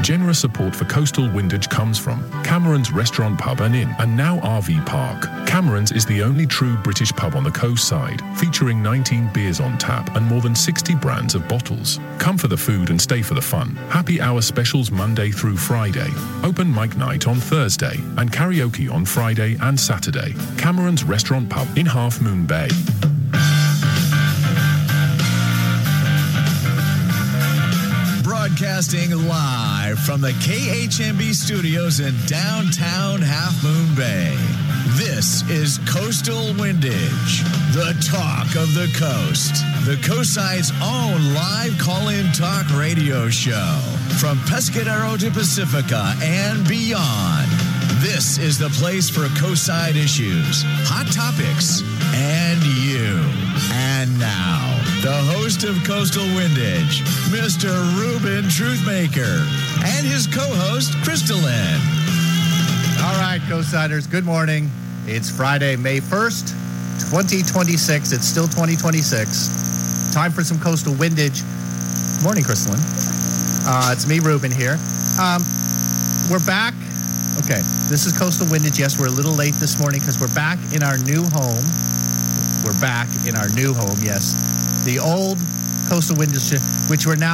Generous support for Coastal Windage comes from Cameron's Restaurant, Pub and Inn, and now RV Park. Cameron's is the only true British pub on the coast side, featuring 19 beers on tap and more than 60 brands of bottles. Come for the food and stay for the fun. Happy hour specials Monday through Friday. Open mic night on Thursday and karaoke on Friday and Saturday. Cameron's Restaurant, Pub in Half Moon Bay. Broadcasting live from the KHMB studios in downtown Half Moon Bay. This is Coastal Windage, the talk of the coast. The Coastside's own live call-in talk radio show. From Pescadero to Pacifica and beyond. This is the place for coastside issues, hot topics, and you. And now, the host of Coastal Windage, Mr. Ruben Truthmaker, and his co-host, Crystalline. All right, Coastsiders, good morning. It's Friday, May 1st, 2026. It's still 2026. Time for some Coastal Windage. Morning, Crystalline. It's me, Ruben, here. We're back. Okay, this is Coastal Windage. Yes, we're a little late this morning because we're back in our new home. We're back in our new home, yes. The old Coastal Windage, which we're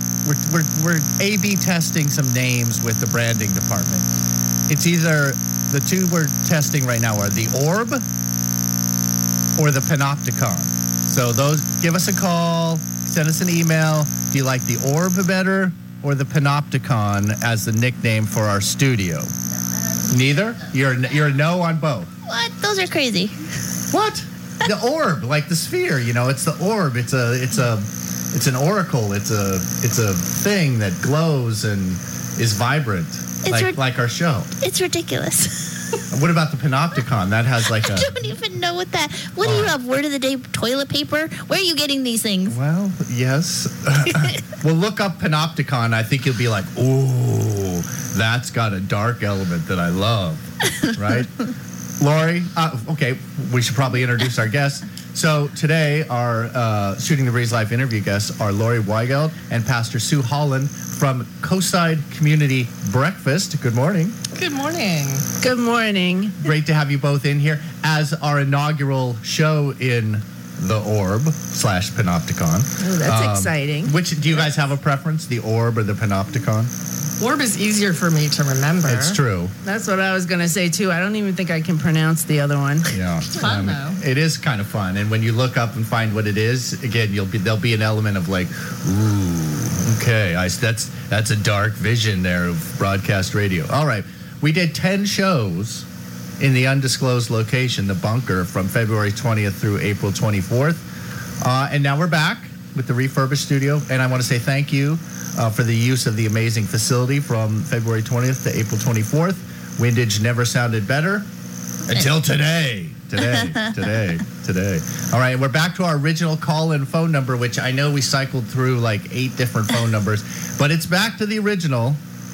A/B testing some names with the branding department. It's either the two we're testing right now are the Orb or the Panopticon. So those, give us a call, send us an email. Do you like the Orb better or the Panopticon as the nickname for our studio? Neither? You're a no on both. What? Those are crazy. What? The orb, like the sphere, it's the orb. It's an oracle. It's a thing that glows and is vibrant, like our show. It's ridiculous. What about the Panopticon? That has like I don't even know what that. What do you have? Word of the day toilet paper? Where are you getting these things? Well, yes. Well, look up Panopticon. I think you'll be like, ooh, that's got a dark element that I love, right? Lori, okay, we should probably introduce our guests. So today, our Shooting the Breeze live interview guests are Lori Weigeld and Pastor Sue Holland from Coastside Community Breakfast. Good morning. Good morning. Good morning. Great to have you both in here as our inaugural show in the Orb / Panopticon. Oh, that's exciting. Which, do you guys have a preference, the Orb or the Panopticon? Orb is easier for me to remember. It's true. That's what I was going to say, too. I don't even think I can pronounce the other one. Yeah. It's fun, though. It is kind of fun. And when you look up and find what it is, again, there'll be an element of like, ooh, okay, that's a dark vision there of broadcast radio. All right. We did 10 shows in the undisclosed location, the Bunker, from February 20th through April 24th. And now we're back with the refurbished studio. And I want to say thank you for the use of the amazing facility from February 20th to April 24th. Windage never sounded better until today. Today. All right, we're back to our original call-in phone number, which I know we cycled through like 8 different phone numbers, but it's back to the original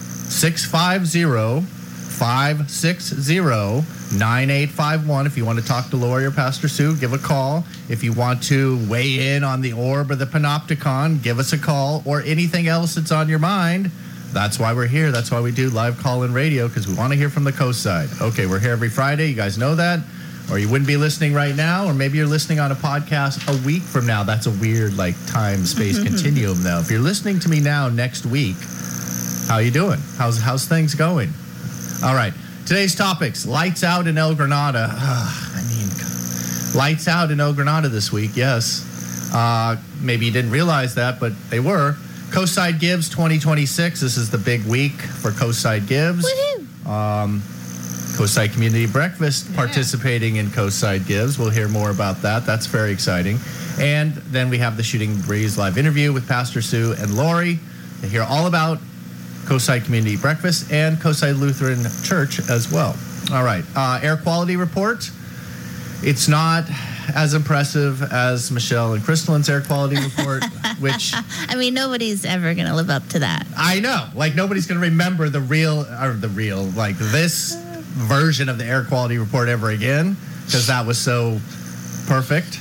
650-560-9851. If you want to talk to Lori or Pastor Sue, give a call. If you want to weigh in on the Orb or the Panopticon, give us a call, or anything else that's on your mind. That's why we're here. That's why we do live call-in radio, because we want to hear from the coast side. Okay, we're here every Friday. You guys know that. Or you wouldn't be listening right now, or maybe you're listening on a podcast a week from now. That's a weird time-space continuum, though. If you're listening to me now next week, how you doing? How's things going? All right. Today's topics: lights out in El Granada. Lights out in El Granada this week. Yes. Maybe you didn't realize that, but they were. Coastside Gives 2026. This is the big week for Coastside Gives. Woohoo! Coastside Community Breakfast participating in Coastside Gives. We'll hear more about that. That's very exciting. And then we have the Shooting the Breeze live interview with Pastor Sue and Lori to hear all about Coastside Community Breakfast and Coastside Lutheran Church as well. All right. Air quality report. It's not as impressive as Michelle and Crystalline's air quality report, which... I mean, nobody's ever going to live up to that. I know. Nobody's going to remember this version of the air quality report ever again, because that was so perfect.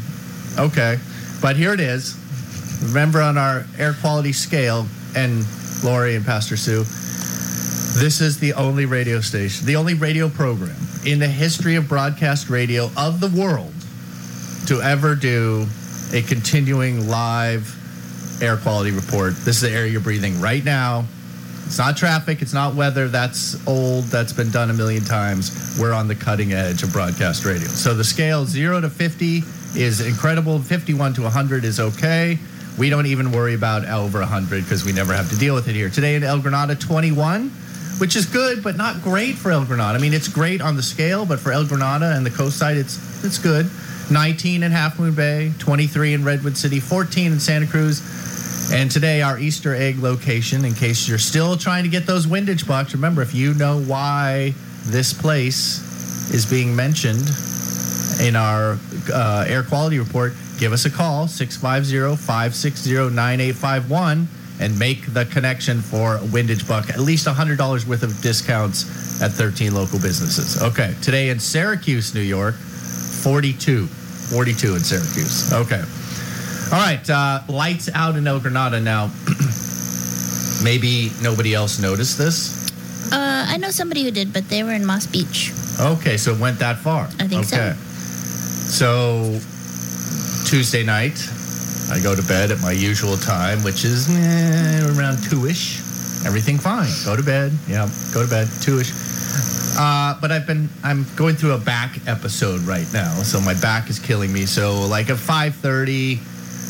Okay. But here it is. Remember, on our air quality scale, and Lori and Pastor Sue. This is the only radio station, the only radio program in the history of broadcast radio of the world to ever do a continuing live air quality report. This is the air you're breathing right now. It's not traffic. It's not weather. That's old. That's been done a million times. We're on the cutting edge of broadcast radio. So the scale 0 to 50 is incredible. 51 to 100 is okay. We don't even worry about over 100 because we never have to deal with it here. Today in El Granada, 21, which is good, but not great for El Granada. I mean, it's great on the scale, but for El Granada and the coast side, it's good. 19 in Half Moon Bay, 23 in Redwood City, 14 in Santa Cruz. And today, our Easter egg location, in case you're still trying to get those windage bucks, remember, if you know why this place is being mentioned in our air quality report, give us a call, 650-560-9851, and make the connection for a windage buck, at least $100 worth of discounts at 13 local businesses. Okay, today in Syracuse, New York, 42 in Syracuse. Okay. All right, lights out in El Granada now. Maybe nobody else noticed this? I know somebody who did, but they were in Moss Beach. Okay, so it went that far. I think so. So Tuesday night, I go to bed at my usual time, which is around 2-ish. Everything fine. Go to bed. Yeah, go to bed, 2-ish. But I'm going through a back episode right now, so my back is killing me. So like at 5:30,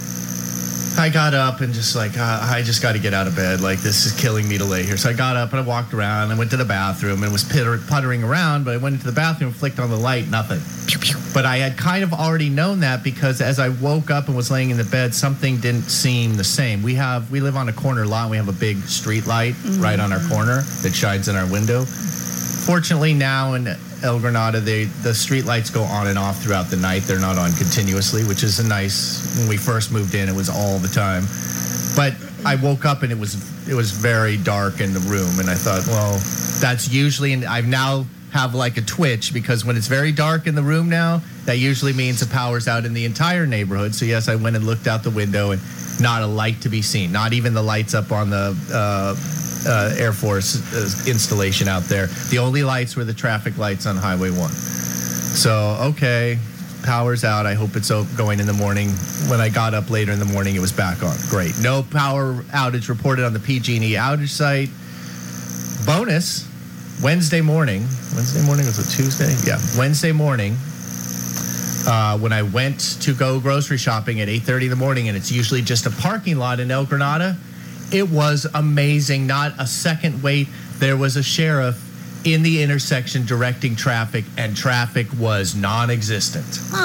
I got up and just like, I just got to get out of bed. Like, this is killing me to lay here. So I got up and I walked around. I went to the bathroom and was puttering around, but I went into the bathroom, flicked on the light, nothing. Pew, pew. But I had kind of already known that because as I woke up and was laying in the bed, something didn't seem the same. We live on a corner lot. And we have a big street light right on our corner that shines in our window. Fortunately, now in El Granada, the street lights go on and off throughout the night. They're not on continuously, which is nice. When we first moved in, it was all the time. But I woke up and it was very dark in the room, and I thought, well, that's usually, and I now have like a twitch because when it's very dark in the room now, that usually means the power's out in the entire neighborhood. So yes, I went and looked out the window and not a light to be seen, not even the lights up on the Air Force installation out there. The only lights were the traffic lights on Highway 1. So, okay, power's out. I hope it's going in the morning. When I got up later in the morning, it was back on. Great. No power outage reported on the PG&E outage site. Bonus, Wednesday morning. Wednesday morning, was it Tuesday? Yeah, Wednesday morning. When I went to go grocery shopping at 8:30 in the morning, and it's usually just a parking lot in El Granada, it was amazing. Not a second wait. There was a sheriff in the intersection directing traffic, and traffic was non-existent.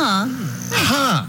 Huh.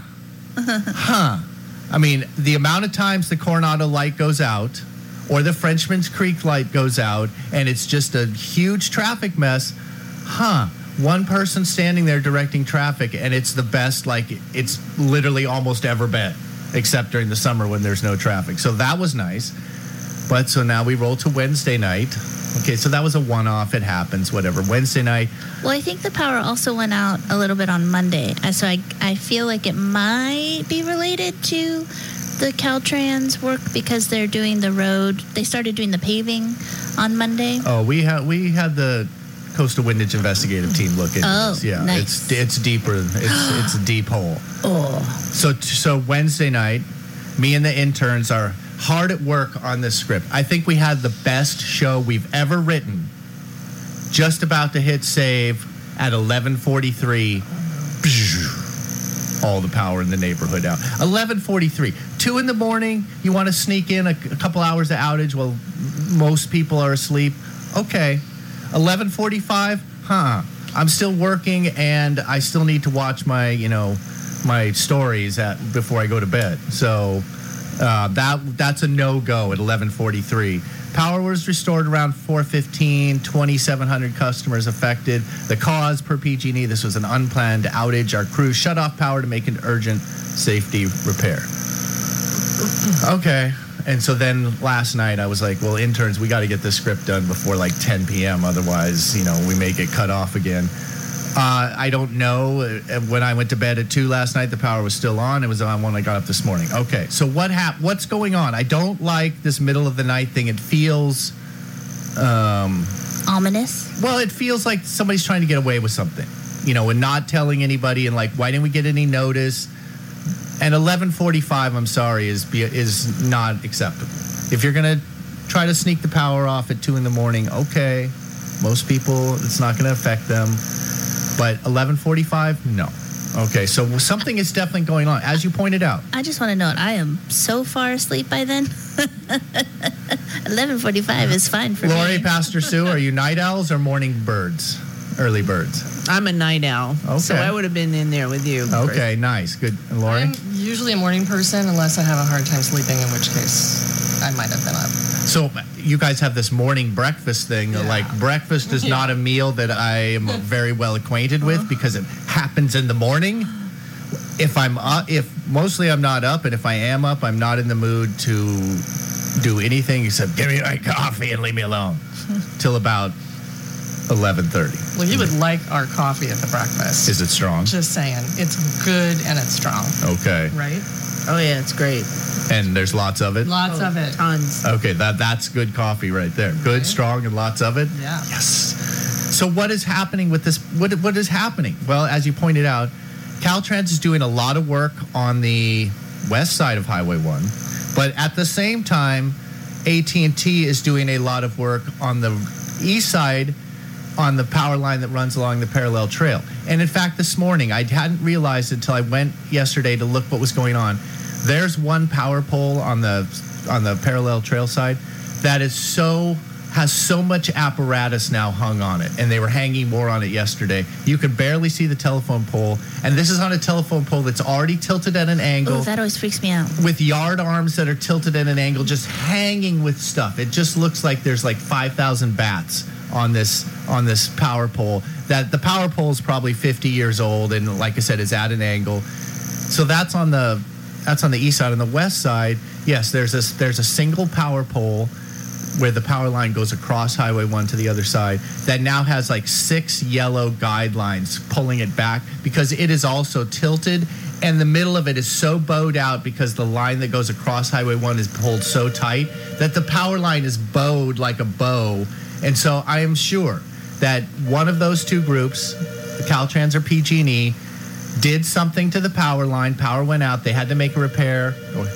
I mean, the amount of times the Coronado light goes out or the Frenchman's Creek light goes out, and it's just a huge traffic mess. One person standing there directing traffic, and it's the best, like, it's literally almost ever been, except during the summer when there's no traffic. So that was nice. But so now we roll to Wednesday night. Okay, so that was a one-off. It happens, whatever. Wednesday night. Well, I think the power also went out a little bit on Monday. So I feel like it might be related to the Caltrans work because they're doing the road. They started doing the paving on Monday. Oh, we had the Coastal Windage investigative team look into this. Yeah, nice. It's deeper. It's a deep hole. Oh. So Wednesday night, me and the interns are hard at work on this script. I think we had the best show we've ever written. Just about to hit save at 11:43. All the power in the neighborhood out. 11:43. 2 in the morning, you want to sneak in a couple hours of outage while most people are asleep. Okay. 11:45. I'm still working, and I still need to watch my stories before I go to bed. So that's a no-go at 11:43. Power was restored around 4:15. 2,700 customers affected. The cause, per PG&E, this was an unplanned outage. Our crew shut off power to make an urgent safety repair. Okay. And so then last night I was like, well, interns, we got to get this script done before like 10 p.m. Otherwise, we may get cut off again. I don't know. When I went to bed at 2 last night, the power was still on. It was on when I got up this morning. Okay, so what's going on? I don't like this middle of the night thing. It feels Ominous. well, it feels like somebody's trying to get away with something, and not telling anybody. And like, why didn't we get any notice? And 11:45, I'm sorry, is not acceptable. If you're gonna try to sneak the power off at 2 a.m, okay. Most people, it's not going to affect them. But 11:45, no. Okay, so something is definitely going on, as you pointed out. I just want to note, I am so far asleep by then. 11:45 is fine for Lori, me. Pastor Sue, are you night owls or morning birds? Early birds? I'm a night owl. Okay. So I would have been in there with you. Okay, nice. Good. And Lori? I'm usually a morning person unless I have a hard time sleeping, in which case I might have been up. So you guys have this morning breakfast thing. Yeah. Like, breakfast is not a meal that I am very well acquainted with because it happens in the morning. If I'm up, mostly I'm not up, and if I am up, I'm not in the mood to do anything except give me my coffee and leave me alone till about 11:30. Well, you would like our coffee at the breakfast. Is it strong? Just saying. It's good and it's strong, Okay. right? Oh, yeah, it's great. And there's lots of it? Lots of it. Tons. Okay, that's good coffee right there. Good, Right. strong, and lots of it? Yeah. Yes. So what is happening with this? What is happening? Well, as you pointed out, Caltrans is doing a lot of work on the west side of Highway 1, but at the same time, AT&T is doing a lot of work on the east side on the power line that runs along the parallel trail. And in fact, this morning, I hadn't realized until I went yesterday to look what was going on. There's one power pole on the parallel trail side that has so much apparatus now hung on it, and they were hanging more on it yesterday. You could barely see the telephone pole, and this is on a telephone pole that's already tilted at an angle. Oh, that always freaks me out. With yard arms that are tilted at an angle, just hanging with stuff. It just looks like there's like 5,000 bats on this power pole. That the power pole is probably 50 years old, and like I said, is at an angle. So that's on the east side. On the west side, yes, there's a single power pole where the power line goes across Highway 1 to the other side that now has like 6 yellow guidelines pulling it back because it is also tilted, and the middle of it is so bowed out because the line that goes across Highway 1 is pulled so tight that the power line is bowed like a bow. And so I am sure that one of those two groups, Caltrans or PG&E, did something to the power line. Power went out. They had to make a repair.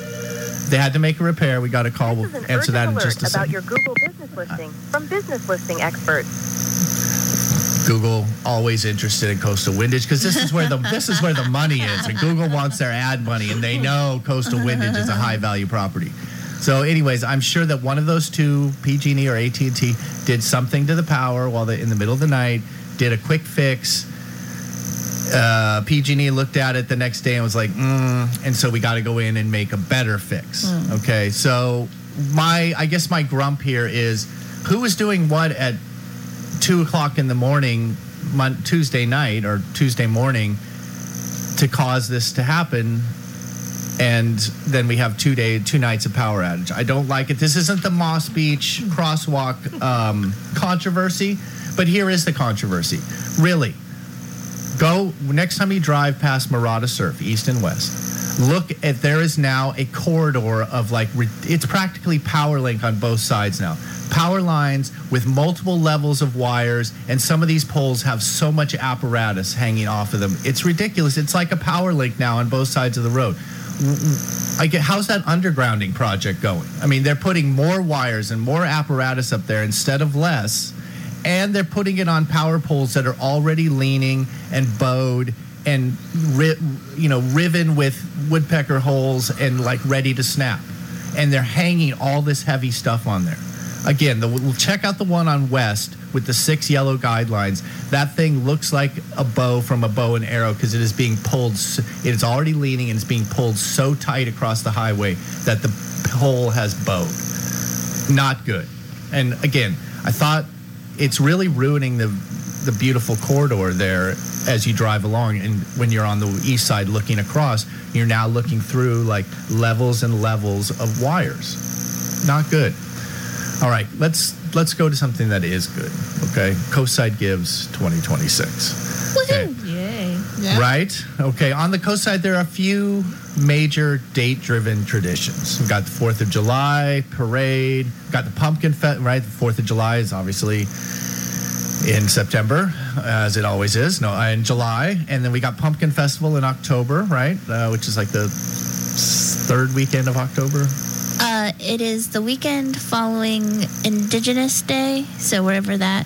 We got a call. We'll answer that in just a about second. your Google business listing from Business Listing Experts. Google always interested in coastal windage because this is where the money is, and Google wants their ad money, and they know coastal windage is a high value property. So, anyways, I'm sure that one of those two, PG&E or AT&T, did something to the power while they're in the middle of the night. Did a quick fix. PG&E looked at it the next day and was like, and so we got to go in and make a better fix. Okay, so I guess my grump here is who was doing what at 2 o'clock in the morning, Tuesday night or Tuesday morning to cause this to happen, and then we have 2 nights of power outage. I don't like it. This isn't the Moss Beach crosswalk controversy, but here is the controversy. Really. Go next time you drive past Murata Surf, east and west. Look at, there is now a corridor of it's practically PowerLink on both sides now. Power lines with multiple levels of wires, and some of these poles have so much apparatus hanging off of them. It's ridiculous. It's like a PowerLink now on both sides of the road. How's that undergrounding project going? I mean, they're putting more wires and more apparatus up there instead of less. And they're putting it on power poles that are already leaning and bowed and riven with woodpecker holes and ready to snap. And they're hanging all this heavy stuff on there. Again, we'll check out the one on west with the 6 yellow guidelines. That thing looks like a bow from a bow and arrow because it is being pulled. It is already leaning and it's being pulled so tight across the highway that the pole has bowed. Not good. And again, I thought it's really ruining the beautiful corridor there as you drive along. And when you're on the east side looking across, you're now looking through levels and levels of wires. Not good. All right, let's go to something that is good. Okay, Coastside Gives 2026. Woohoo! Yeah. Right? Okay. On the coast side, there are a few major date-driven traditions. We've got the 4th of July parade. We've got the Pumpkin Fest, right? The 4th of July is obviously in September, as it always is. No, in July. And then we got Pumpkin Festival in October, right? Which is like the third weekend of October. It is the weekend following Indigenous Day, so wherever that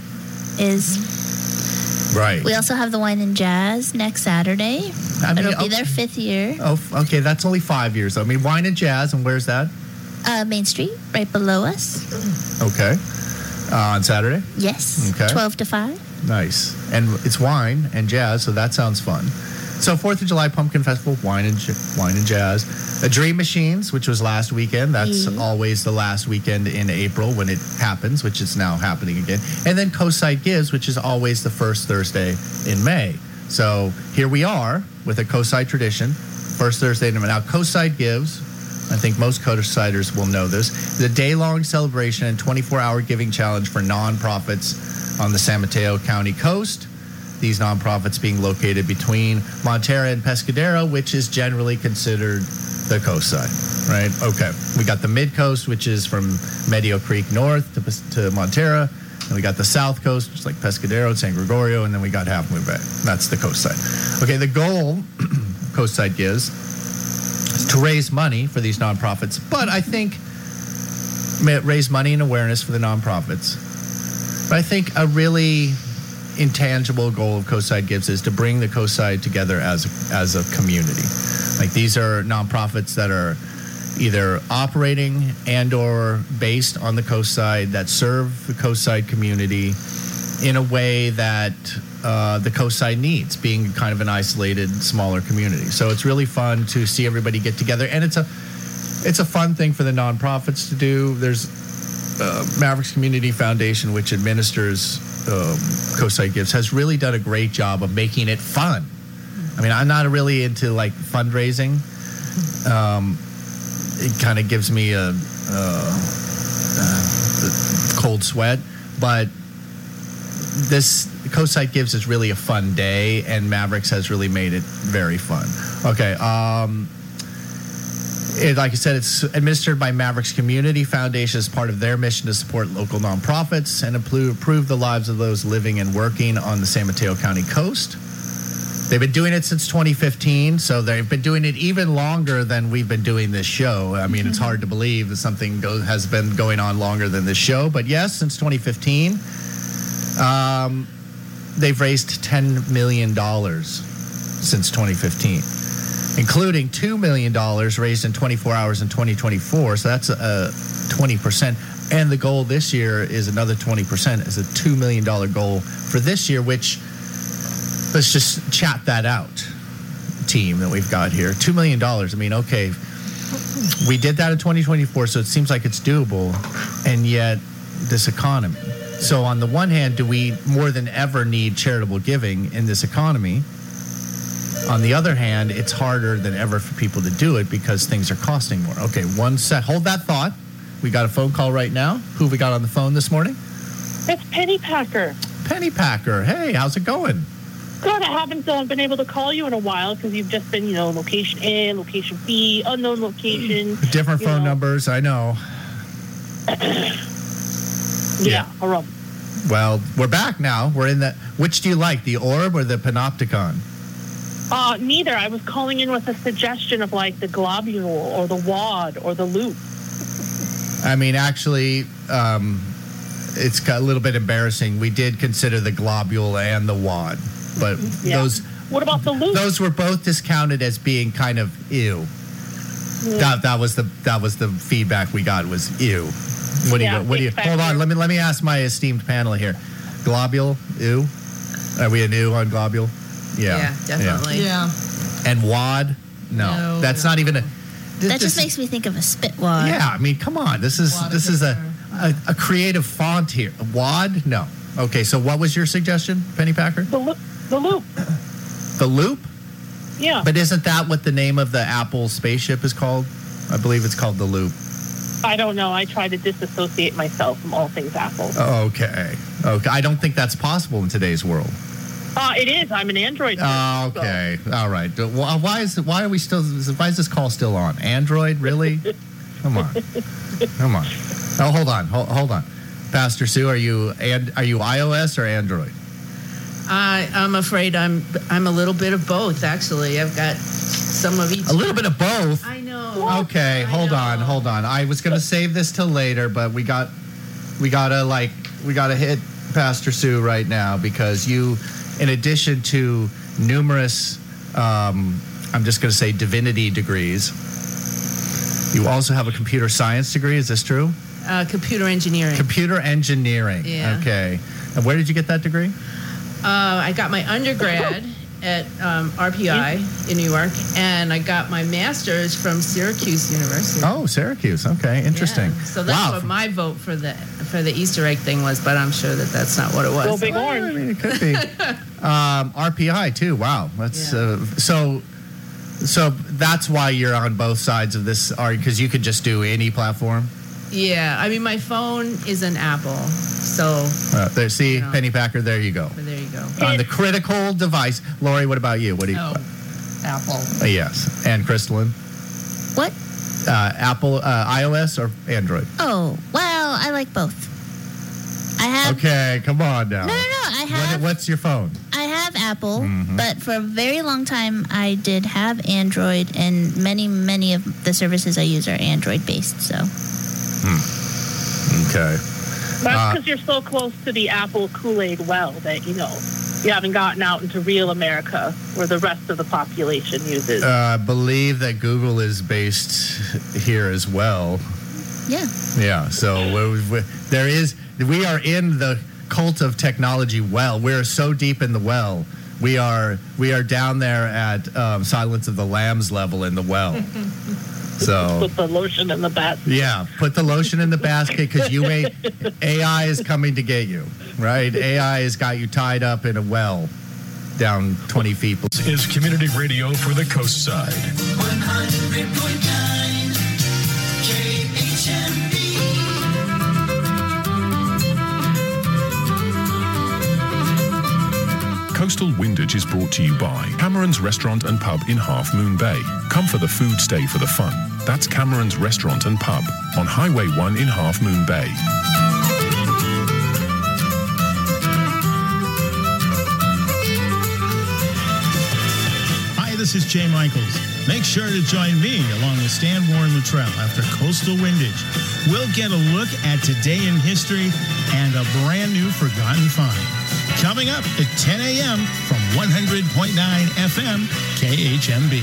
is. Right. We also have the Wine and Jazz next Saturday. It'll be their 5th year. Oh, okay. That's only 5 years. I mean, Wine and Jazz, and where's that? Main Street, right below us. Okay. On Saturday? Yes. Okay. 12 to 5. Nice. And it's wine and jazz, so that sounds fun. So 4th of July Pumpkin Festival, wine and jazz. Dream Machines, which was last weekend. That's always the last weekend in April when it happens, which is now happening again. And then Coastside Gives, which is always the first Thursday in May. So here we are with a Coastside tradition, first Thursday in May. Now, Coastside Gives, I think most Coastsiders will know this, the day-long celebration and 24-hour giving challenge for nonprofits on the San Mateo County coast. These nonprofits being located between Montara and Pescadero, which is generally considered the coast side, right? Okay. We got the mid-coast, which is from Medio Creek north to Montara. And we got the south coast, which is like Pescadero, San Gregorio, and then we got Half Moon Bay. That's the coast side. Okay, the goal Coastside Gives is to raise money for these nonprofits, but I think raise money and awareness for the nonprofits. But I think a really intangible goal of Coastside Gives is to bring the coast side together as a community. Like, these are nonprofits that are either operating and or based on the coast side that serve the coast side community in a way that the coast side needs, being kind of an isolated, smaller community. So it's really fun to see everybody get together, and it's a fun thing for the nonprofits to do. There's Mavericks Community Foundation, which administers Coastside Gives, has really done a great job of making it fun. I mean, I'm not really into like fundraising. It kind of gives me a cold sweat, but this Coastside Gives is really a fun day, and Mavericks has really made it very fun. Okay. Like I said, it's administered by Mavericks Community Foundation as part of their mission to support local nonprofits and improve the lives of those living and working on the San Mateo County coast. They've been doing it since 2015, so they've been doing it even longer than we've been doing this show. I mean, it's hard to believe that something has been going on longer than this show, but yes, since 2015, they've raised $10 million since 2015. Including $2 million raised in 24 hours in 2024. So that's 20%. And the goal this year is another 20%, is a $2 million goal for this year, which, let's just chat that out, team that we've got here. $2 million. I mean, okay, we did that in 2024, so it seems like it's doable. And yet, this economy. So on the one hand, do we more than ever need charitable giving in this economy? On the other hand, it's harder than ever for people to do it because things are costing more. Okay, one sec. Hold that thought. We got a phone call right now. Who have we got on the phone this morning? It's Penny Packer. Penny Packer. Hey, how's it going? Good. I haven't been able to call you in a while because you've just been, location A, location B, unknown location. Different phone numbers, I know. Yeah. All right. Well, we're back now. We're in the... Which do you like, the orb or the panopticon? Neither. I was calling in with a suggestion of like the globule or the wad or the loop. I mean, actually, it's got a little bit embarrassing. We did consider the globule and the wad, but those... What about the loop? Those were both discounted as being kind of ew. Yeah. That was the feedback we got was ew. What do you hold on, let me ask my esteemed panel here. Globule, ew? Are we a ew on globule? Yeah, definitely. Yeah. And wad? No. That's not even a... That just makes me think of a spit wad. Yeah, I mean, come on. This is a creative font here. A wad? No. Okay, so what was your suggestion, Penny Packer? The loop. The loop? Yeah. But isn't that what the name of the Apple spaceship is called? I believe it's called the loop. I don't know. I try to disassociate myself from all things Apple. Okay. I don't think that's possible in today's world. It is. I'm an Android. Oh, okay. So. All right. Why is this call still on? Android, really? Come on. Oh, hold on. Pastor Sue, are you iOS or Android? I'm afraid I'm a little bit of both. Actually, I've got some of each. A little bit of both. I know. Okay, hold on. I was going to save this till later, but we gotta hit Pastor Sue right now because you, in addition to numerous, I'm just going to say divinity degrees, you also have a computer science degree. Is this true? Computer engineering. Computer engineering. Yeah. Okay. And where did you get that degree? I got my undergrad at RPI in New York, and I got my master's from Syracuse University. Oh, Syracuse. Okay, interesting. Yeah. So that's what my vote for the Easter egg thing was, but I'm sure that's not what it was. Go Big Orange. I mean, it could be. RPI too. Wow. That's so that's why you're on both sides of this, because you could just do any platform. Yeah, I mean, my phone is an Apple, so... there, see, Penny Packer, there you go. There you go. On the critical device. Lori, what about you? What do you... Apple. Yes. And Crystalline? What? Apple, iOS or Android? Oh, well, I like both. I have... Okay, come on now. No, I have... What's your phone? I have Apple, but for a very long time, I did have Android, and many of the services I use are Android-based, so... Okay. That's because you're so close to the Apple Kool-Aid well that, you haven't gotten out into real America where the rest of the population uses. I believe that Google is based here as well. Yeah. Yeah, so we are in the cult of technology well. We're so deep in the well. We are down there at Silence of the Lambs level in the well. So put the lotion in the basket. Yeah, put the lotion in the basket because AI is coming to get you, right? AI has got you tied up in a well down 20 feet. Is community radio for the coast side. 100.9 KHMB. Coastal Windage is brought to you by Cameron's Restaurant and Pub in Half Moon Bay. Come for the food, stay for the fun. That's Cameron's Restaurant and Pub on Highway 1 in Half Moon Bay. Hi, this is Jay Michaels. Make sure to join me along with Stan Warren Luttrell after Coastal Windage. We'll get a look at today in history and a brand new forgotten find. Coming up at 10 a.m. from 100.9 FM KHMB.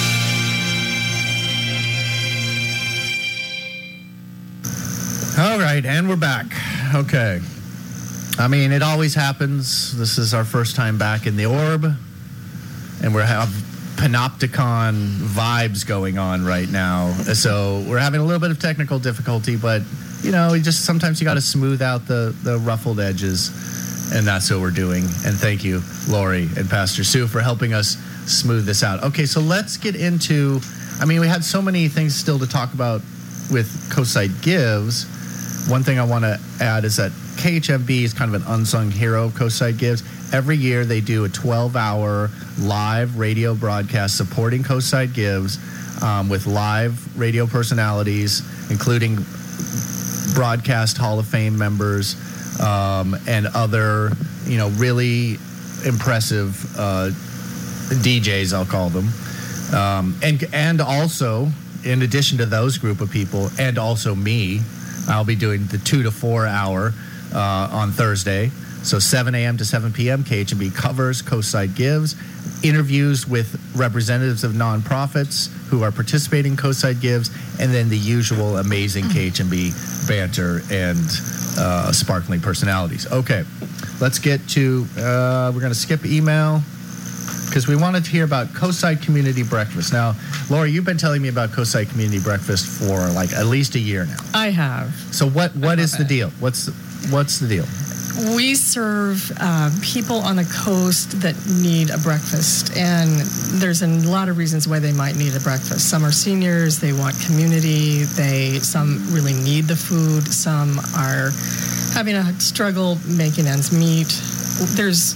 All right, and we're back. Okay. I mean, it always happens. This is our first time back in the orb, and we have Panopticon vibes going on right now. So we're having a little bit of technical difficulty, but, sometimes you got to smooth out the ruffled edges. And that's what we're doing. And thank you, Lori and Pastor Sue, for helping us smooth this out. Okay, so let's get into... we had so many things still to talk about with Coastside Gives. One thing I want to add is that KHMB is kind of an unsung hero of Coastside Gives. Every year they do a 12-hour live radio broadcast supporting Coastside Gives with live radio personalities, including Broadcast Hall of Fame members, and other, really impressive DJs, I'll call them. And also, in addition to those group of people, and also me, I'll be doing the 2 to 4 hour on Thursday. So 7 a.m. to 7 p.m., KHMB covers Coastside Gives, interviews with representatives of nonprofits who are participating in Coastside Gives, and then the usual amazing KHMB banter and sparkling personalities. Okay, let's get to, we're going to skip email because we wanted to hear about Coastside Community Breakfast. Now, Laura, you've been telling me about Coastside Community Breakfast for at least a year now. I have. So what is the deal? What's the deal? We serve people on the coast that need a breakfast, and there's a lot of reasons why they might need a breakfast. Some are seniors, they want community, some really need the food, some are having a struggle making ends meet. There's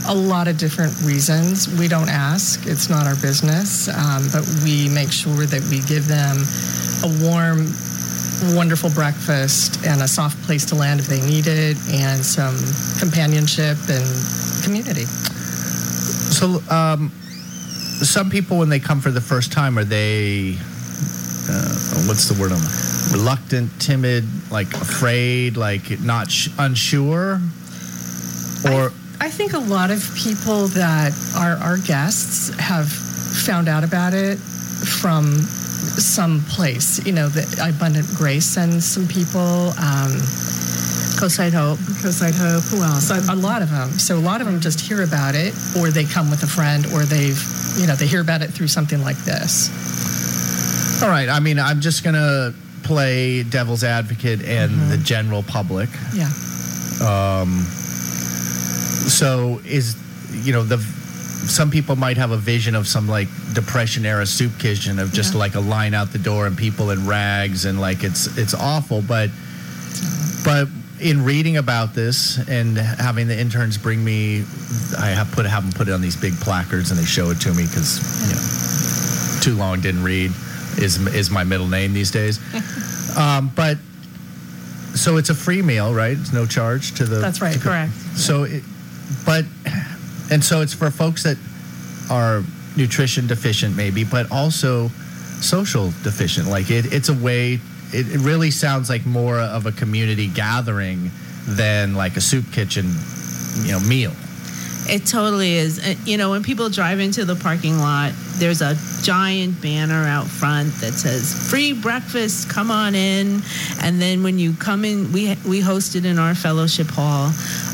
a lot of different reasons. We don't ask. It's not our business. But we make sure that we give them a warm, wonderful breakfast and a soft place to land if they need it, and some companionship and community. So, some people, when they come for the first time, are they, what's the word? Reluctant, timid, like afraid, like not unsure? Or I think a lot of people that are our guests have found out about it from some place. You know, the Abundant Grace sends some people. Coastside Hope. Coastside Hope. Who else? A lot of them. So a lot of them just hear about it, or they come with a friend, or they hear about it through something like this. All right. I mean, I'm just going to play devil's advocate and the general public. Yeah. So some people might have a vision of some like Depression era soup kitchen of just like a line out the door and people in rags and like it's awful. But in reading about this and having the interns bring me, I have them put it on these big placards and they show it to me because too long didn't read is my middle name these days. But so it's a free meal, right? It's no charge to the. That's right. Correct. So, so it's for folks that are nutrition deficient, maybe, but also social deficient. Like it's a way. It really sounds like more of a community gathering than like a soup kitchen, meal. It totally is. When people drive into the parking lot, there's a giant banner out front that says free breakfast, come on in. And then when you come in, we host it in our fellowship hall.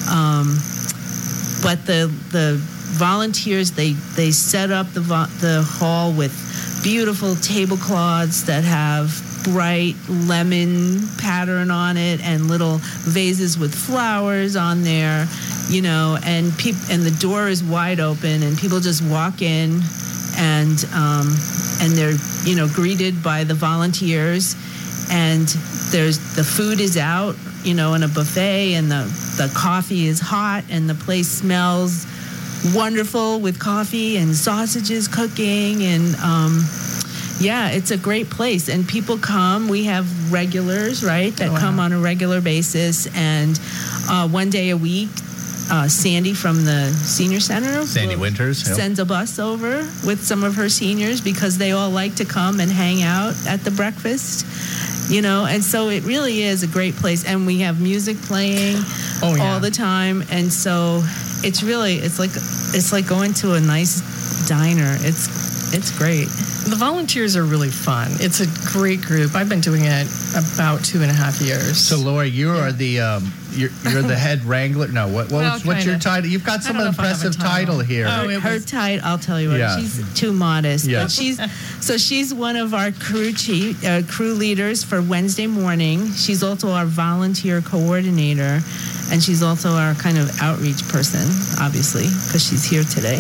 But the volunteers, they set up the hall with beautiful tablecloths that have bright lemon pattern on it and little vases with flowers on there, and the door is wide open and people just walk in and they're greeted by the volunteers, and the food is out in a buffet, and the coffee is hot and the place smells wonderful with coffee and sausages cooking, and it's a great place, and people come. We have regulars, right, that come on a regular basis, and one day a week, Sandy from the senior center, Sandy Winters, sends a bus over with some of her seniors because they all like to come and hang out at the breakfast, and so it really is a great place, and we have music playing all the time, and so it's like going to a nice diner. It's great. The volunteers are really fun. It's a great group. I've been doing it about 2.5 years. So, Lori, you are the you're the head wrangler. No, what's your title? You've got some impressive title here. Her title, I'll tell you what. Yeah. She's too modest. Yeah. But she's one of our crew leaders for Wednesday morning. She's also our volunteer coordinator, and she's also our kind of outreach person, obviously, because she's here today.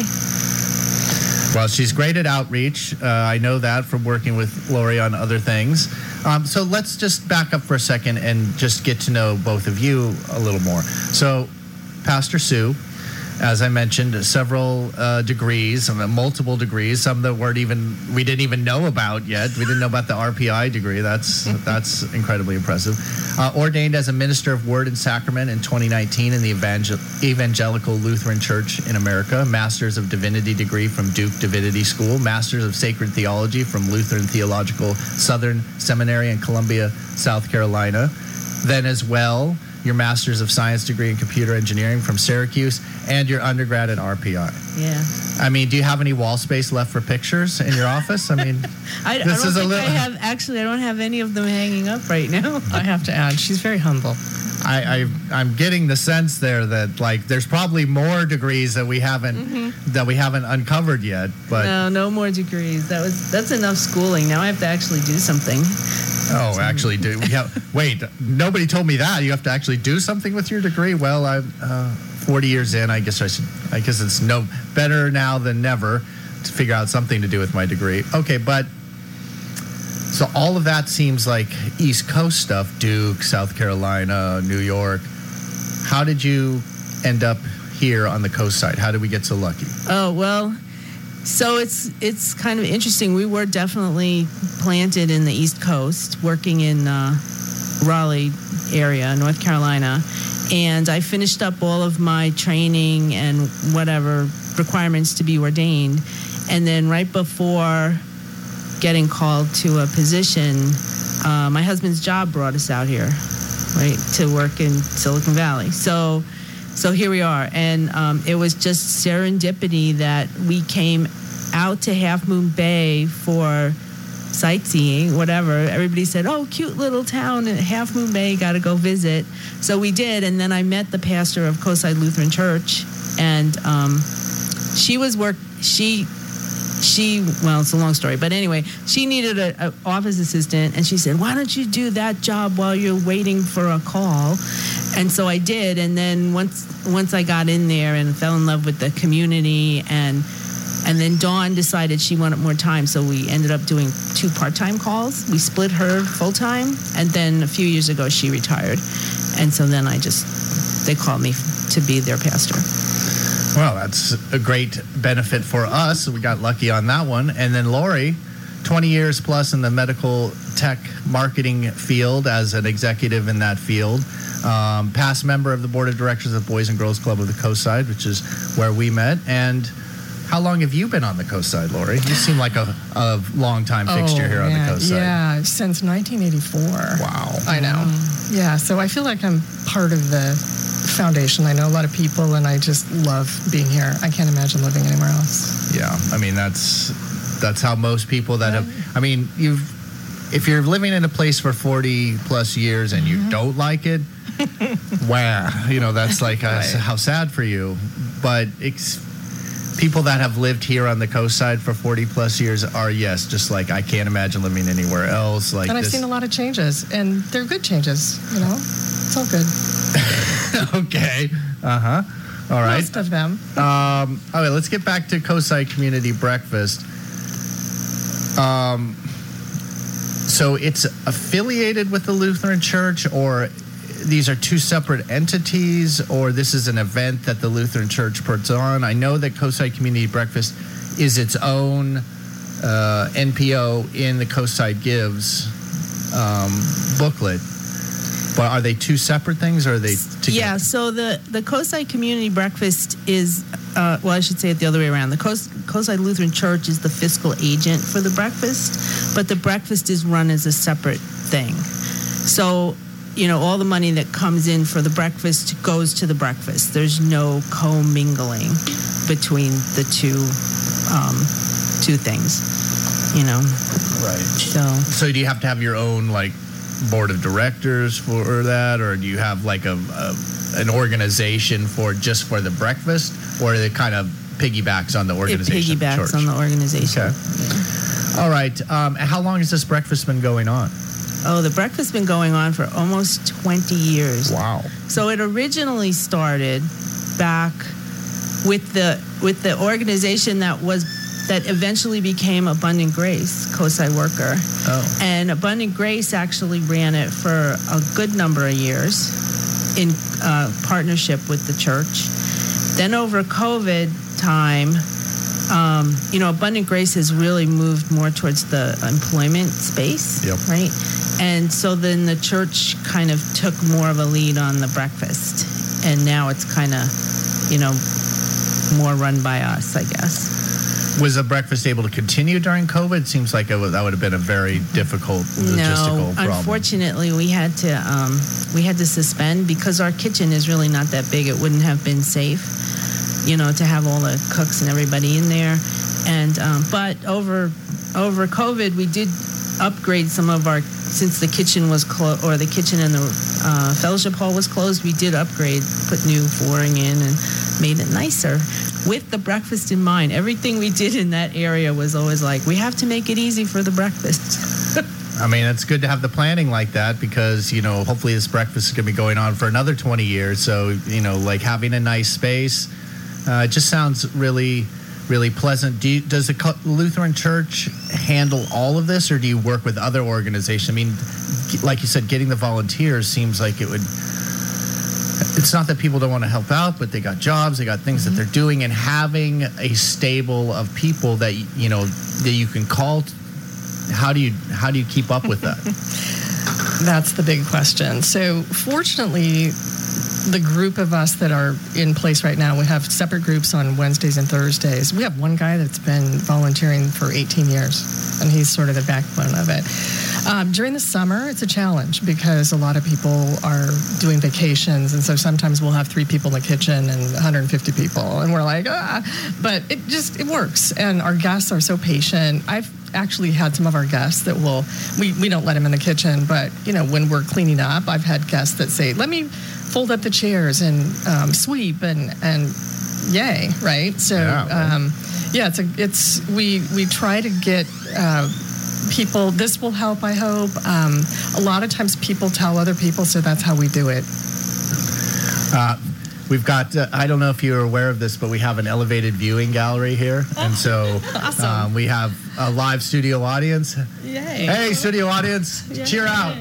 Well, she's great at outreach. I know that from working with Lori on other things. So let's just back up for a second and just get to know both of you a little more. So, Pastor Sue, as I mentioned, several degrees, multiple degrees, some that we didn't even know about yet. We didn't know about the RPI degree. That's incredibly impressive. Ordained as a minister of Word and Sacrament in 2019 in the Evangelical Lutheran Church in America. Master's of Divinity degree from Duke Divinity School. Master's of Sacred Theology from Lutheran Theological Southern Seminary in Columbia, South Carolina. Then as well, your Master's of Science degree in Computer Engineering from Syracuse, and your undergrad at RPI. Yeah. I mean, do you have any wall space left for pictures in your office? I mean, I don't have any of them hanging up right now. I have to add, she's very humble. I'm getting the sense there that like there's probably more degrees that we haven't uncovered yet. But no more degrees. That's enough schooling. Now I have to actually do something. Oh, actually do. Wait, nobody told me that. You have to actually do something with your degree? Well, I'm 40 years in. I guess it's no better now than never to figure out something to do with my degree. Okay, but so all of that seems like East Coast stuff, Duke, South Carolina, New York. How did you end up here on the coast side? How did we get so lucky? Oh, well, so it's kind of interesting. We were definitely planted in the East Coast, working in Raleigh area, North Carolina. And I finished up all of my training and whatever requirements to be ordained. And then right before getting called to a position, my husband's job brought us out here, right, to work in Silicon Valley. So here we are. And it was just serendipity that we came out to Half Moon Bay for sightseeing, whatever. Everybody said, oh, cute little town at Half Moon Bay, got to go visit. So we did. And then I met the pastor of Coastside Lutheran Church. And well, it's a long story, but anyway, she needed an office assistant, and she said, why don't you do that job while you're waiting for a call? And so I did, and then once I got in there and fell in love with the community, and then Dawn decided she wanted more time, so we ended up doing 2 part-time calls. We split her full-time, and then a few years ago she retired, and so then they called me to be their pastor. Well, that's a great benefit for us. We got lucky on that one. And then Lori, 20 years plus in the medical tech marketing field as an executive in that field. Past member of the board of directors of Boys and Girls Club of the Coast Side, which is where we met. And how long have you been on the Coast Side, Lori? You seem like a long-time fixture here on the Coast Side. Yeah, since 1984. Wow. I know. Yeah, so I feel like I'm part of the foundation. I know a lot of people, and I just love being here. I can't imagine living anywhere else. Yeah, I mean, that's how most people that have, I mean, if you're living in a place for 40 plus years and you don't like it, wow, that's like how sad for you. But people that have lived here on the Coast Side for 40 plus years are, yes, just like, I can't imagine living anywhere else. Like, and I've seen a lot of changes, and they're good changes, It's all good. Okay. Uh-huh. All right. Most of them. All right, let's get back to Coast Side Community Breakfast. So it's affiliated with the Lutheran Church, or these are 2 separate entities, or this is an event that the Lutheran Church puts on? I know that Coast Side Community Breakfast is its own NPO in the Coast Side Gives booklet. But are they 2 separate things, or are they together? Yeah, so the Coastside Community Breakfast is, well, I should say it the other way around. The Coastside Lutheran Church is the fiscal agent for the breakfast, but the breakfast is run as a separate thing. So, all the money that comes in for the breakfast goes to the breakfast. There's no commingling between the two things, Right. So do you have to have your own, board of directors for that, or do you have an organization for the breakfast, or it kind of piggybacks on the organization? It piggybacks on the organization. Okay. Yeah. All right. How long has this breakfast been going on? Oh, the breakfast's been going on for almost 20 years. Wow. So it originally started back with the organization that eventually became Abundant Grace, Coastside Worker. Oh. And Abundant Grace actually ran it for a good number of years in partnership with the church. Then over COVID time, Abundant Grace has really moved more towards the employment space, yep. Right? And so then the church kind of took more of a lead on the breakfast. And now it's kind of, more run by us, I guess. Was the breakfast able to continue during COVID? It seems like that would have been a very difficult logistical problem. Unfortunately, we had to suspend because our kitchen is really not that big. It wouldn't have been safe, to have all the cooks and everybody in there. And but over COVID, we did upgrade some of our, since the kitchen was closed, or the kitchen and the fellowship hall was closed. We did upgrade, put new flooring in, and made it nicer. With the breakfast in mind, everything we did in that area was always like, we have to make it easy for the breakfast. I mean, it's good to have the planning like that because, hopefully this breakfast is going to be going on for another 20 years. So, having a nice space, it just sounds really, really pleasant. Does the Lutheran Church handle all of this, or do you work with other organizations? I mean, like you said, getting the volunteers seems like it would it's not that people don't want to help out, but they got jobs, they got things that they're doing, and having a stable of people that that you can call. How do you keep up with that? That's the big question. So fortunately, the group of us that are in place right now, we have separate groups on Wednesdays and Thursdays. We have one guy that's been volunteering for 18 years, and he's sort of the backbone of it. During the summer, it's a challenge because a lot of people are doing vacations, and so sometimes we'll have 3 people in the kitchen and 150 people, and we're like, but it works, and our guests are so patient. I've actually had some of our guests that we don't let them in the kitchen, but when we're cleaning up, I've had guests that say, let me fold up the chairs and sweep and yay, right? So we try to get people. This will help, I hope. A lot of times people tell other people, so that's how we do it. We've got, I don't know if you're aware of this, but we have an elevated viewing gallery here. And so awesome. We have a live studio audience. Yay. Hey, studio audience, Yay. Cheer out.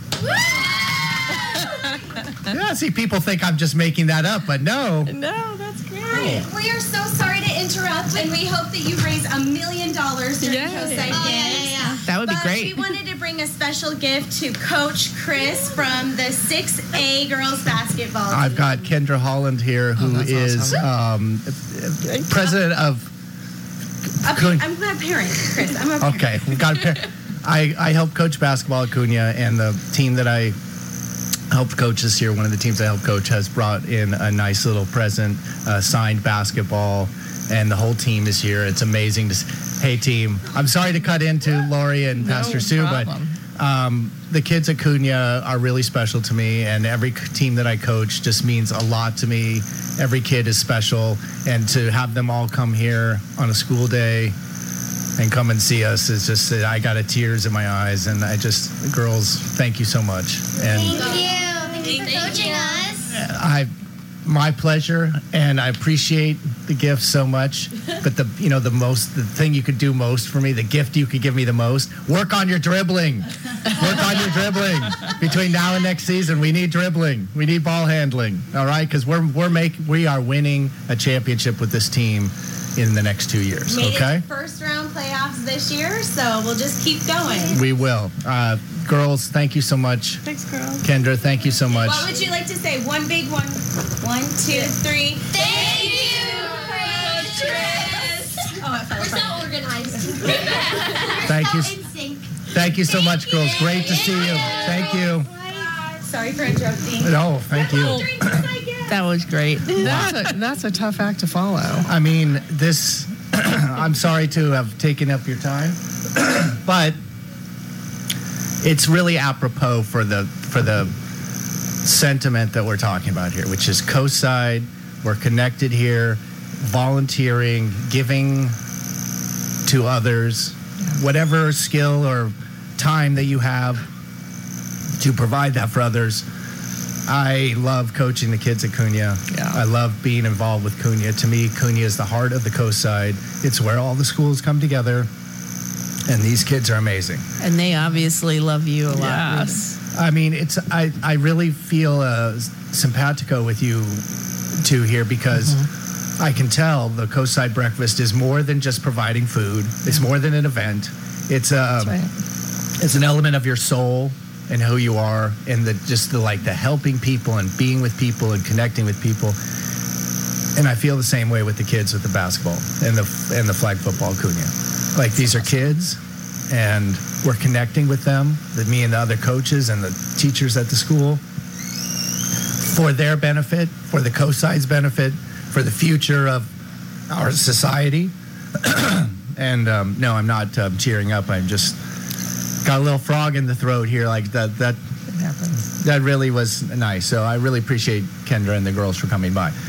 Yeah, see, people think I'm just making that up, but no. No, that's great. Hi, we are so sorry to interrupt, and we hope that you raise $1 million during Coastside Games. That would be But great. we wanted to bring a special gift to Coach Chris from the 6A girls basketball team. I've got Kendra Holland here, who is president of... Okay, I'm a parent, Chris. I'm a parent. Okay, we've got a parent. I help coach basketball at Cunha, and the team that I helped coach this year, one of the teams I helped coach, has brought in a nice little present, signed basketball, and the whole team is here. It's amazing to hey, team. I'm sorry to cut into Lori and Pastor Sue, problem. but the kids at Cunha are really special to me, and every team that I coach just means a lot to me. Every kid is special, and to have them all come here on a school day and come and see us is just, I got tears in my eyes, and girls, thank you so much. And Thank you for coaching us. My pleasure, and I appreciate the gift so much. But the thing you could do most for me, the gift you could give me the most, work on your dribbling. Work on your dribbling. Between now and next season, we need dribbling. We need ball handling. All right, because we are winning a championship with this team in the next 2 years. Made Okay. it to first round playoffs this year, so we'll just keep going. We will. Girls, thank you so much. Thanks, girl. Kendra, thank you so much. What would you like to say? One big one. 1, 2, 3. Thank you, Coach Chris. Oh, we're so organized. Thank you. So in sync. Thank you so much, girls. Great to see you. Thank you. Sorry for interrupting. No, thank you. That was great. That's a tough act to follow. I mean, this, I'm sorry to have taken up your time, but it's really apropos for the sentiment that we're talking about here, which is Coastside. We're connected here, volunteering, giving to others, whatever skill or time that you have to provide that for others. I love coaching the kids at Cunha. Yeah. I love being involved with Cunha. To me, Cunha is the heart of the Coastside. It's where all the schools come together, and these kids are amazing. And they obviously love you a lot. Yes. I mean, I really feel simpatico with you two here because I can tell the Coastside Breakfast is more than just providing food. It's more than an event. It's it's an element of your soul and who you are, and the helping people and being with people and connecting with people. And I feel the same way with the kids with the basketball and the flag football Cunha. Like, these are kids, and we're connecting with them, me and the other coaches and the teachers at the school, for their benefit, for the Coastside's benefit, for the future of our society. And no, I'm not cheering up. I'm just got a little frog in the throat here, like that. It happens. That really was nice. So I really appreciate Kendra and the girls for coming by.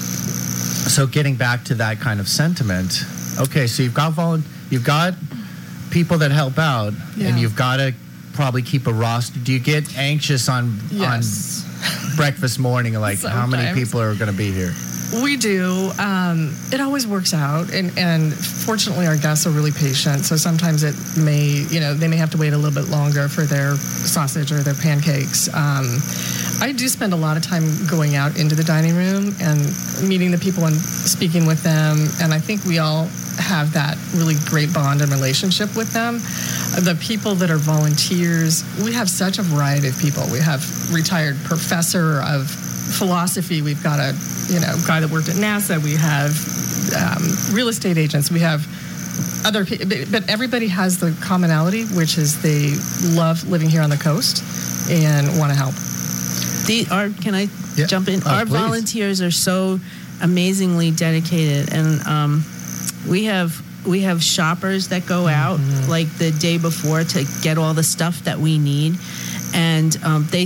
So getting back to that kind of sentiment, okay, so you've got people that help out, and you've got to probably keep a roster. Do you get anxious on breakfast morning, like how many Sometimes. people are going to be here? We do. It always works out, and fortunately, our guests are really patient. So sometimes they may have to wait a little bit longer for their sausage or their pancakes. I do spend a lot of time going out into the dining room and meeting the people and speaking with them, and I think we all have that really great bond and relationship with them. The people that are volunteers, we have such a variety of people. We have retired professor of philosophy. We've got a guy that worked at NASA. We have real estate agents. We have other people, but everybody has the commonality, which is they love living here on the coast and want to help. Can I jump in? Our please. volunteers are so amazingly dedicated, and we have shoppers that go out like the day before to get all the stuff that we need, and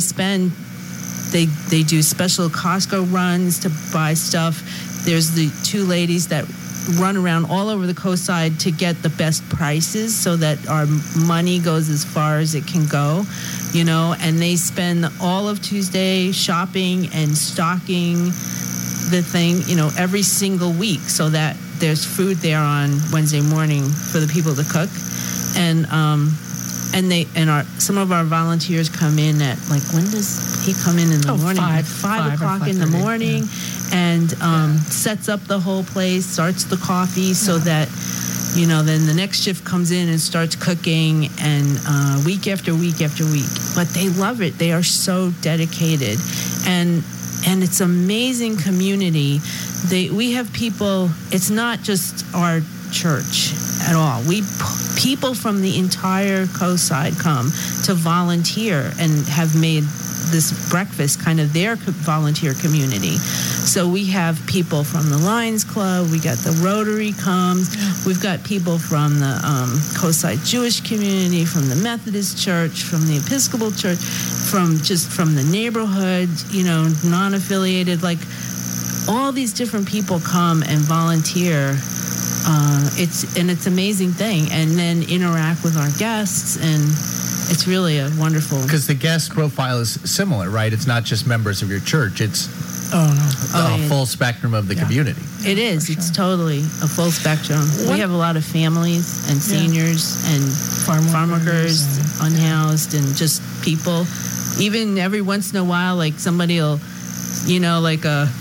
they do special Costco runs to buy stuff. There's the two ladies that run around all over the coast side to get the best prices so that our money goes as far as it can go, and they spend all of Tuesday shopping and stocking the thing, every single week so that there's food there on Wednesday morning for the people to cook. And some of our volunteers come in at, like, when does he come in the morning? 5 o'clock in the morning, and sets up the whole place, starts the coffee so that, then the next shift comes in and starts cooking, and week after week after week. But they love it. They are so dedicated. And it's amazing community. We have people, it's not just our church at all. People from the entire coast side come to volunteer and have made this breakfast kind of their volunteer community. So we have people from the Lions Club, we got the Rotary comes, we've got people from the Coastside Jewish community, from the Methodist Church, from the Episcopal Church, from the neighborhood, non-affiliated, like all these different people come and volunteer. It's an amazing thing, and then interact with our guests, and it's really a wonderful. Because the guest profile is similar, right? It's not just members of your church; it's a full spectrum of the community. It is. It's totally a full spectrum. We have a lot of families and seniors and farm workers, unhoused, and just people. Even every once in a while, like somebody will. Like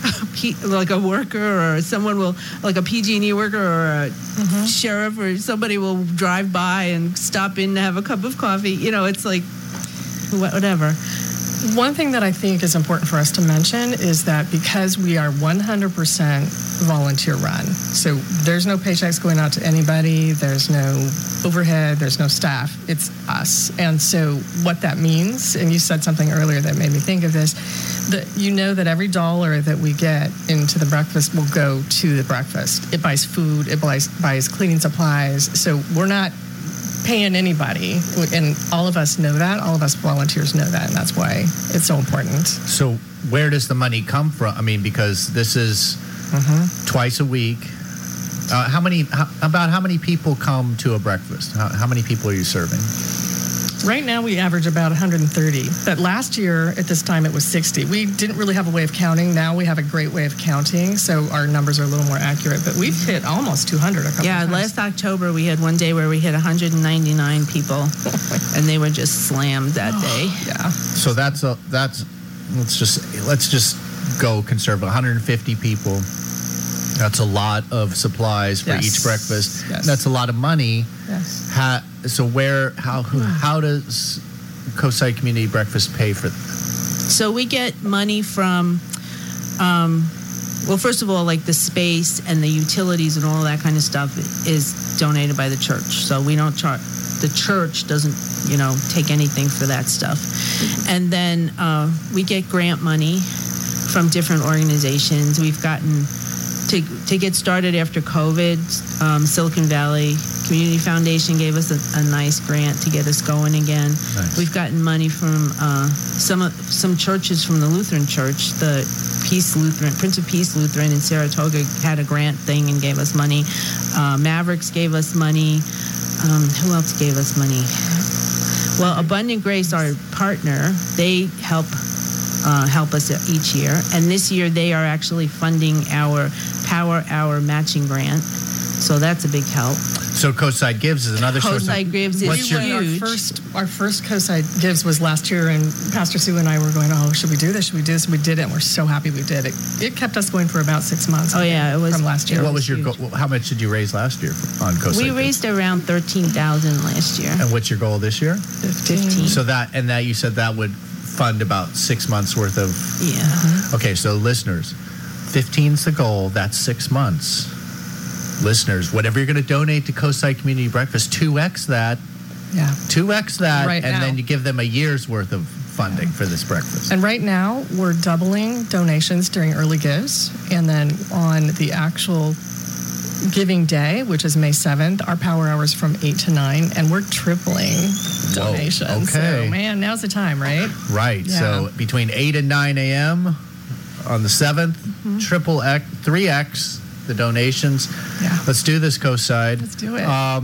a worker or someone will, like a PG&E worker or a sheriff or somebody will drive by and stop in to have a cup of coffee. It's like whatever. One thing that I think is important for us to mention is that because we are 100% volunteer run, so there's no paychecks going out to anybody, there's no overhead, there's no staff, it's us. And so what that means, and you said something earlier that made me think of this, that that every dollar that we get into the breakfast will go to the breakfast. It buys food, it buys cleaning supplies, so we're not paying anybody, and all of us know that. All of us volunteers know that, and that's why it's so important. So where does the money come from? I mean, because this is twice a week. How many people come to a breakfast? How many people are you serving? Right now, we average about 130. But last year, at this time, it was 60. We didn't really have a way of counting. Now we have a great way of counting, so our numbers are a little more accurate. But we've hit almost 200 a couple times. Last October, we had one day where we hit 199 people, and they were just slammed that day. Yeah. So let's just go conservative. 150 people. That's a lot of supplies for each breakfast. Yes. That's a lot of money. Yes. How does Coastside Community Breakfast pay for that? So we get money from, first of all, like the space and the utilities and all that kind of stuff is donated by the church. So we don't charge. The church doesn't, take anything for that stuff. And then we get grant money from different organizations. We've gotten. To get started after COVID, Silicon Valley Community Foundation gave us a nice grant to get us going again. Nice. We've gotten money from some churches from the Lutheran Church. The Prince of Peace Lutheran in Saratoga had a grant thing and gave us money. Mavericks gave us money. Who else gave us money? Well, Abundant Grace, our partner, they help help us each year. And this year they are actually funding our Power Hour matching grant. So that's a big help. So Coastside Gives is another source. Coastside Gives is huge. Our first Coastside Gives was last year, and Pastor Sue and I were going, oh, should we do this? Should we do this? We did it, and we're so happy we did it. It kept us going for about 6 months. Oh, yeah, it was from last year. What was your goal? How much did you raise last year on Coastside We Gives? raised around $13,000 last year. And what's your goal this year? 15. So that you said that would fund about 6 months worth of. Yeah. Okay, so listeners, 15's the goal. That's 6 months. Listeners, whatever you're going to donate to Coastside Community Breakfast, 2x that. Yeah. 2x that, Right and now. then you give them a year's worth of funding for this breakfast. And right now, we're doubling donations during early gives. And then on the actual giving day, which is May 7th, our power hours from 8 to 9, and we're tripling donations. okay. So, man, now's the time, right? Right. Yeah. So between 8 and 9 a.m. on the 7th, triple X, 3x the donations. Yeah. Let's do this, Coastside. Let's do it.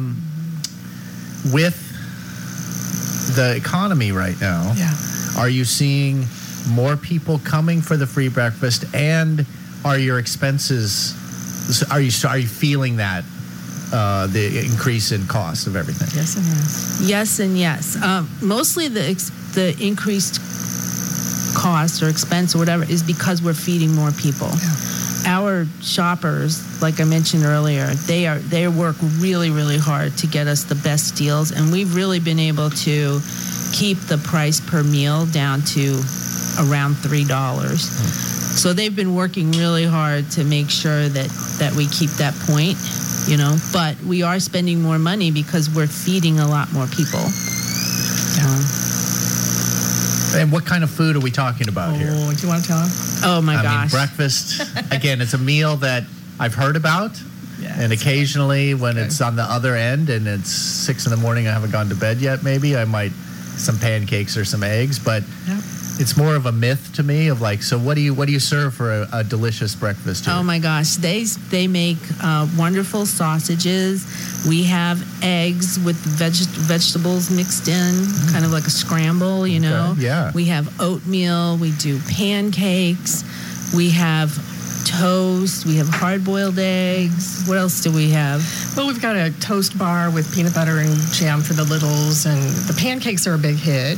With the economy right now, Yeah. are you seeing more people coming for the free breakfast, and are your expenses? Are you feeling that the increase in cost of everything? Yes and yes. Yes and yes. Mostly the increased cost or expense or whatever is because we're feeding more people. Yeah. Our shoppers, like I mentioned earlier, they work really, really hard to get us the best deals, and we've really been able to keep the price per meal down to around $3. So they've been working really hard to make sure that we keep that point, you know. But we are spending more money because we're feeding a lot more people. And what kind of food are we talking about here? Oh, do you want to tell them? Oh my I mean, gosh. breakfast, again, it's a meal that I've heard about. Yeah, And occasionally when it's on the other end and it's 6 in the morning, I haven't gone to bed yet, maybe I might some pancakes or some eggs, but Yep. it's more of a myth to me of like, so what do you serve for a delicious breakfast here? Oh my gosh, they make wonderful sausages. We have eggs with vegetables mixed in, kind of like a scramble, you know. yeah. We have oatmeal. We do pancakes. We have toast. We have hard-boiled eggs. What else do we have? Well, we've got a toast bar with peanut butter and jam for the littles, and the pancakes are a big hit.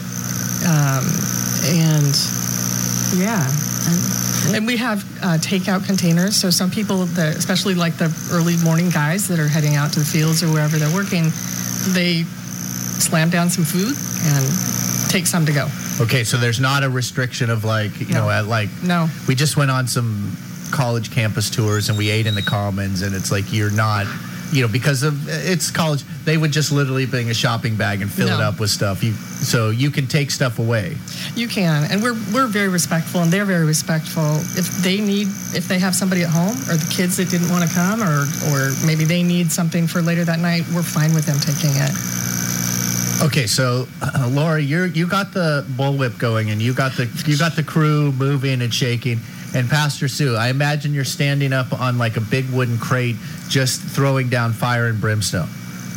And yeah. And we have takeout containers. So some people, especially like the early morning guys that are heading out to the fields or wherever they're working, they slam down some food and take some to go. Okay, so there's not a restriction of like, you know, No. we just went on some college campus tours and we ate in the commons, and it's like you're not, you know, because of it's college, they would just literally bring a shopping bag and fill it up with stuff. So you can take stuff away. You can, and we're very respectful, and they're very respectful. If they have somebody at home, or the kids that didn't want to come, or maybe they need something for later that night, we're fine with them taking it. Okay, so Laura, you got the bullwhip going, and you got the crew moving and shaking. And Pastor Sue, I imagine you're standing up on like a big wooden crate, just throwing down fire and brimstone.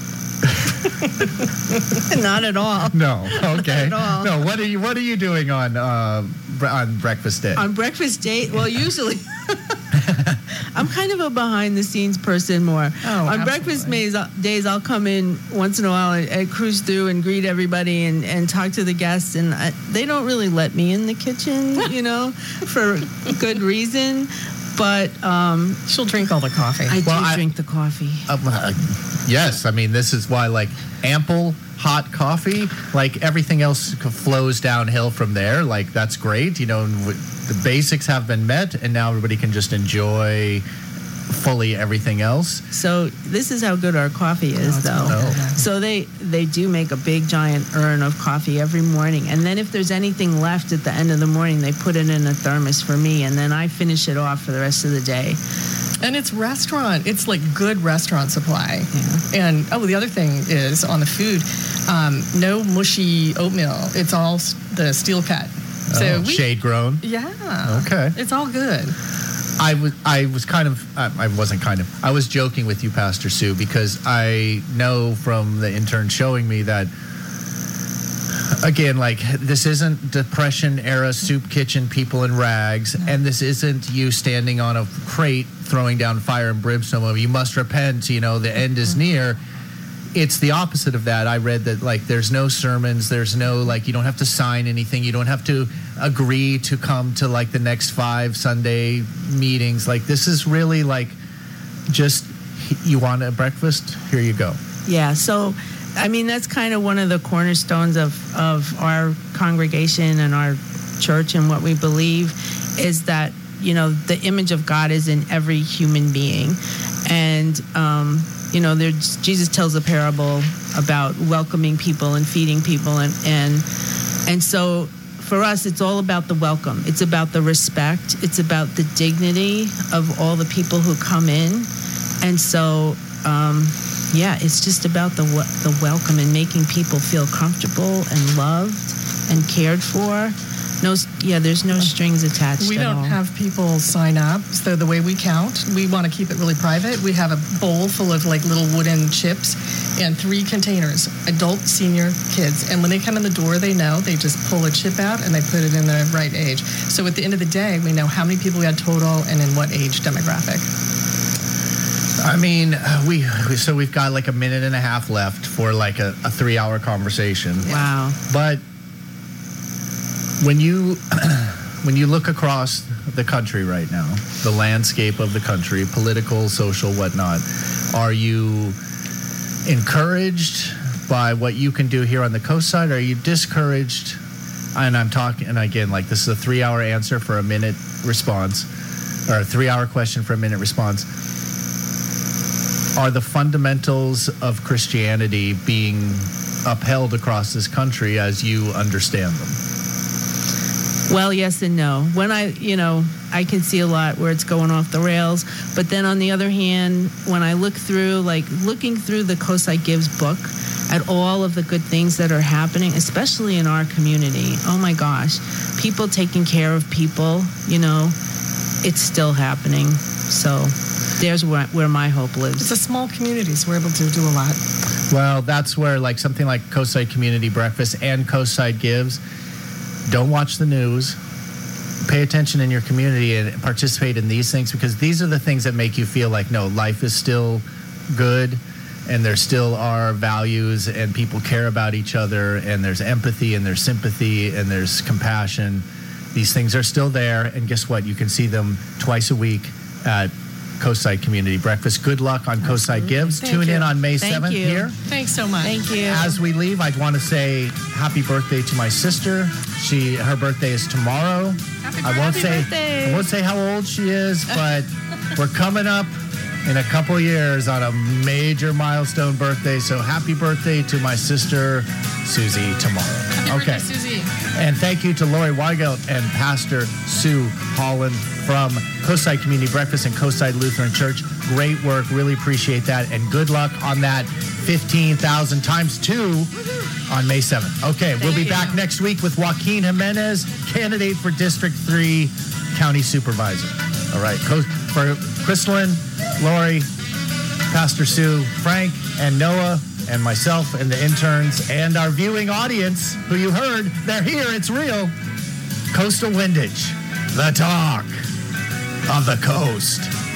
Not at all. No, okay. Not at all. No, what are you doing on breakfast day? On breakfast day, well, usually I'm kind of a behind-the-scenes person more. On breakfast days, I'll come in once in a while and cruise through and greet everybody and talk to the guests, and they don't really let me in the kitchen, you know, for good reason. But she'll drink all the coffee. I drink the coffee. Yes, I mean, this is why, like, ample hot coffee, like everything else flows downhill from there. Like, that's great. You know, the basics have been met, and now everybody can just enjoy fully everything else. So this is how good our coffee is, though. So they do make a big giant urn of coffee every morning, and then if there's anything left at the end of the morning, they put it in a thermos for me, and then I finish it off for the rest of the day. And it's like good restaurant supply. Yeah. And the other thing is on the food, no mushy oatmeal. It's all the steel cut. So shade grown. Yeah. Okay. It's all good. I was joking with you, Pastor Sue, because I know from the intern showing me that Again, like, this isn't Depression era soup kitchen people in rags, and this isn't you standing on a crate throwing down fire and brimstone. You must repent, the end is near. It's the opposite of that. I read that, like, there's no sermons, there's no, like, you don't have to sign anything, you don't have to agree to come to, like, the next 5 Sunday meetings. Like, this is really, like, just, you want a breakfast? Here you go. Yeah, so I mean, that's kind of one of the cornerstones of our congregation and our church, and what we believe is that, the image of God is in every human being. And, Jesus tells a parable about welcoming people and feeding people. And so for us, it's all about the welcome. It's about the respect. It's about the dignity of all the people who come in. And so, it's just about the welcome and making people feel comfortable and loved and cared for. There's no strings attached. We don't have people sign up. So the way we count, we want to keep it really private. We have a bowl full of like little wooden chips and 3 containers, adult, senior, kids. And when they come in the door, they know they just pull a chip out and they put it in the right age. So at the end of the day, we know how many people we had total and in what age demographic. I mean, we've got like a minute and a half left for like a 3-hour conversation. Wow. But when you look across the country right now, the landscape of the country, political, social, whatnot, are you encouraged by what you can do here on the coast side? Or are you discouraged? And I'm talking, and again, like, this is a 3-hour answer for a minute response, or a 3-hour question for a minute response. Are the fundamentals of Christianity being upheld across this country as you understand them? Well, yes and no. When I can see a lot where it's going off the rails. But then on the other hand, when I looking through the Coastside Gives book at all of the good things that are happening, especially in our community, oh my gosh, people taking care of people, it's still happening. So there's where my hope lives. It's a small community, so we're able to do a lot. Well, that's where, like, something like Coastside Community Breakfast and Coastside Gives, don't watch the news. Pay attention in your community and participate in these things, because these are the things that make you feel like, no, life is still good and there still are values and people care about each other and there's empathy and there's sympathy and there's compassion. These things are still there, and guess what? You can see them twice a week at Coastside Community Breakfast. Good luck on Coastside Gives. Tune in on May 7th here. Thanks so much. Thank you. As we leave, I'd want to say happy birthday to my sister. Her birthday is tomorrow. I won't say how old she is, but we're coming up in a couple years on a major milestone birthday. So happy birthday to my sister Susie tomorrow. Happy birthday, Susie. And thank you to Lori Weigelt and Pastor Sue Holland from Coastside Community Breakfast and Coastside Lutheran Church. Great work. Really appreciate that. And good luck on that 15,000 times 2 on May 7th. Okay, we'll be back next week with Joaquin Jimenez, candidate for District 3 County Supervisor. All right. For Crystalline, Lori, Pastor Sue, Frank, and Noah, and myself and the interns and our viewing audience, who you heard, they're here, it's real. Coastal Windage, the talk of the coast.